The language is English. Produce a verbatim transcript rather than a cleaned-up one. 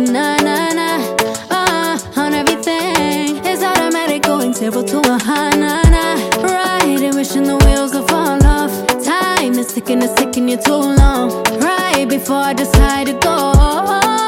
na na na. Uh, on everything, it's automatic, going zero to a high na na. Riding, wishing the wheels will fall off. Time is ticking, it's taking you too long. Right before I decide to go.